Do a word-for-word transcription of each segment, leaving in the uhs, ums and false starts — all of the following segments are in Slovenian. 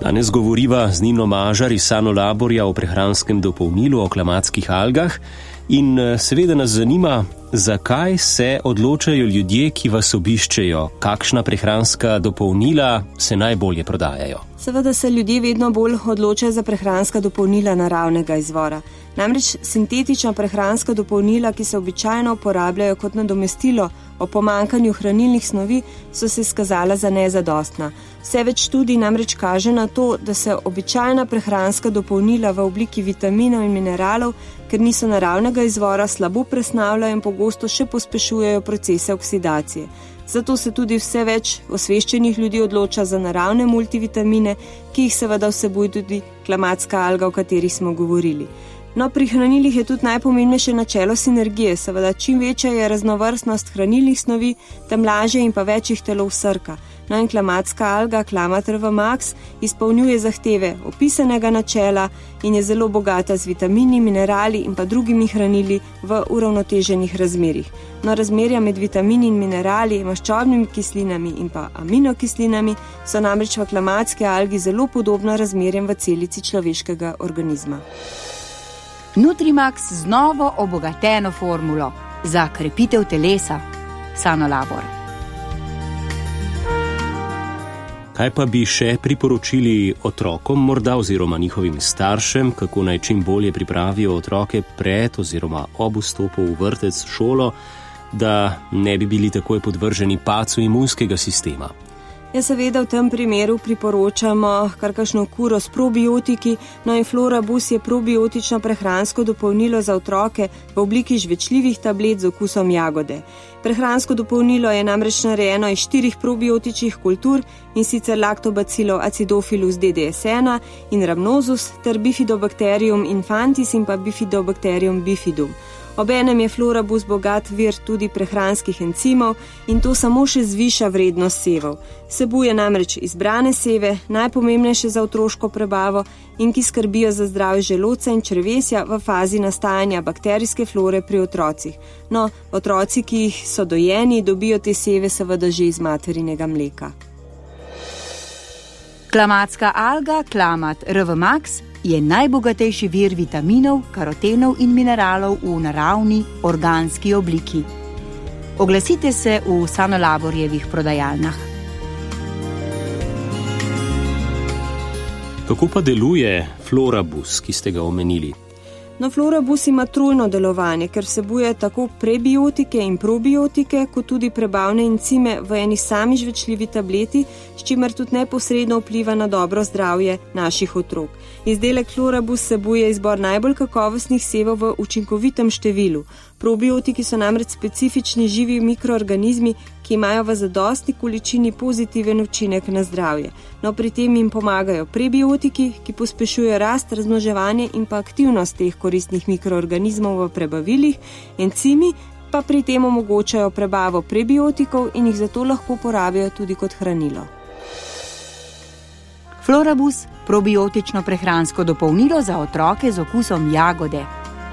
Danes govoriva z Nino Mažar iz Sanolaborja o prehranskem dopolnilu, o klamatskih algah in seveda nas zanima, zakaj se odločajo ljudje, ki vas obiščejo, kakšna prehranska dopolnila se najbolje prodajajo. Seveda se ljudje vedno bolj odločajo za prehranska dopolnila naravnega izvora. Namreč sintetična prehranska dopolnila, ki se običajno uporabljajo kot nadomestilo o pomanjkanju hranilnih snovi, so se izkazala za nezadostna. Vse več študij namreč kaže na to, da se običajna prehranska dopolnila v obliki vitaminov in mineralov, ker niso naravnega izvora, slabo presnavljajo in pogosto še pospešujejo procese oksidacije. Zato se tudi vse več osveščenih ljudi odloča za naravne multivitamine, ki jih seveda vsebuje tudi klamatska alga, o kateri smo govorili. No, pri hranilih je tudi najpomembnejše načelo sinergije. Seveda, čim večja je raznovrstnost hranilnih snovi, tem lažje in pa več jih telo vsrka. No, in klamatska alga, Klamat R V Max, izpolnjuje zahteve opisanega načela in je zelo bogata z vitamini, minerali in pa drugimi hranili v uravnoteženih razmerjih. No, razmerja med vitamini in minerali, maščobnimi kislinami in pa aminokislinami so namreč v klamatski algi zelo podobna razmerjem v celici človeškega organizma. Nutrimax z novo obogateno formulo za krepitev telesa. Sanolabor. Kaj pa bi še priporočili otrokom morda oziroma njihovim staršem, kako naj čim bolje pripravijo otroke pred oziroma ob vstopu v vrtec, šolo, da ne bi bili takoj podvrženi padcu imunskega sistema? Ja, seveda v tem primeru priporočamo karkšno kuro s probiotiki, no in Florabus je probiotično prehransko dopolnilo za otroke v obliki žvečljivih tablet z okusom jagode. Prehransko dopolnilo je namreč narejeno iz štirih probiotičnih kultur, in sicer Lactobacillus acidophilus D D S ena in Rhamnosus ter Bifidobacterium infantis in pa Bifidobacterium bifidum. Obenem je Florabus bogat vir tudi prehranskih encimov in to samo še zviša vrednost sevov. Vsebuje namreč izbrane seve, najpomembnejše za otroško prebavo in ki skrbijo za zdravje želodca in črevesja v fazi nastajanja bakterijske flore pri otrocih. No, otroci, ki jih so dojeni, dobijo te seve seveda že iz materinega mleka. Klamatska alga Klamat R V Max je najbogatejši vir vitaminov, karotenov in mineralov v naravni, organski obliki. Oglasite se v Sanolaborjevih prodajalnah. Kako pa deluje Florabus, ki ste ga omenili? No, Florabus ima trojno delovanje, ker vsebuje tako prebiotike in probiotike, kot tudi prebavne encime v eni sami žvečljivi tableti, s čimer tudi neposredno vpliva na dobro zdravje naših otrok. Izdelek Florabus vsebuje izbor najbolj kakovostnih sevov v učinkovitem številu. Probiotiki so namreč specifični živi mikroorganizmi, ki imajo v zadostni količini pozitiven učinek na zdravje. No, pri tem jim pomagajo prebiotiki, ki pospešujejo rast, razmnoževanje in pa aktivnost teh koristnih mikroorganizmov v prebavilih, encimi pa pri tem omogočajo prebavo prebiotikov in jih zato lahko porabijo tudi kot hranilo. Florabus, probiotično prehransko dopolnilo za otroke z okusom jagode.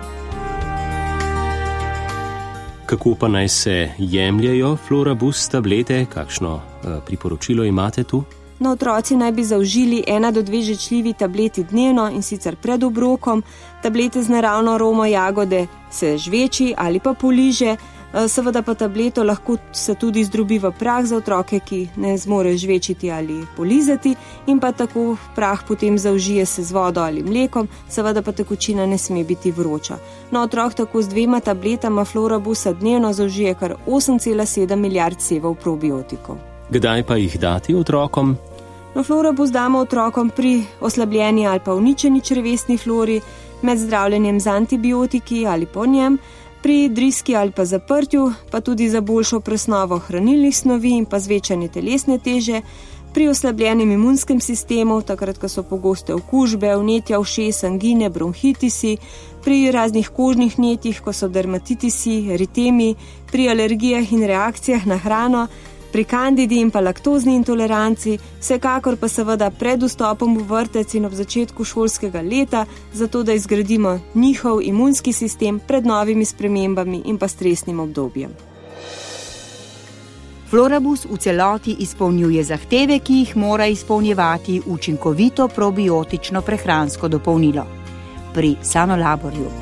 Kako pa naj se jemljajo Florabus tablete? Kakšno eh, priporočilo imate tu? No, otroci naj bi zaužili ena do dve žvečljivi tableti dnevno in sicer pred obrokom. Tablete z naravno aromo jagode se žveči ali pa poliže. Seveda pa tableto lahko se tudi zdrobi v prah za otroke, ki ne zmorejo žvečiti ali polizati, in pa tako prah potem zaužije se z vodo ali mlekom, seveda pa tekočina ne sme biti vroča. No, otrok tako z dvema tabletama Florabusa dnevno zaužije kar osem cela sedem milijard sevov probiotikov. Kdaj pa jih dati otrokom? No, Florabus damo otrokom pri oslabljeni ali pa uničeni črevesni flori, med zdravljenjem z antibiotiki ali po njem, pri driski ali pa zaprtju, pa tudi za boljšo presnovo hranilnih snovi in pa zvečanje telesne teže, pri oslabljenem imunskem sistemu, takrat, ko so pogoste okužbe, vnetja ušes, angine, bronhitisi, pri raznih kožnih vnetjih, ko so dermatitisi, eritemi, pri alergijah in reakcijah na hrano, pri kandidi in pa laktozni intoleranci, vsekakor pa seveda pred vstopom v vrtec in ob začetku šolskega leta, zato da izgradimo njihov imunski sistem pred novimi spremembami in pa stresnim obdobjem. Florabus v celoti izpolnjuje zahteve, ki jih mora izpolnjevati učinkovito probiotično prehransko dopolnilo. Pri Sanolaborju.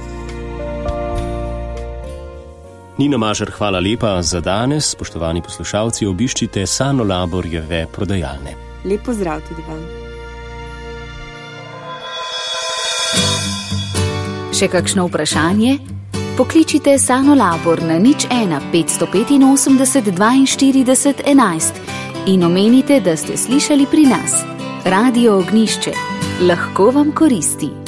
Nina Mažar, hvala lepa za danes. Spoštovani poslušalci, obiščite Sanolaborjeve prodajalne. Lep pozdrav tudi vam. Še kakšno vprašanje? Pokličite Sanolabor na nič ena petsto petinosemdeset dvainštirideset enajst in omenite, da ste slišali pri nas. Radio Ognjišče. Lahko vam koristi.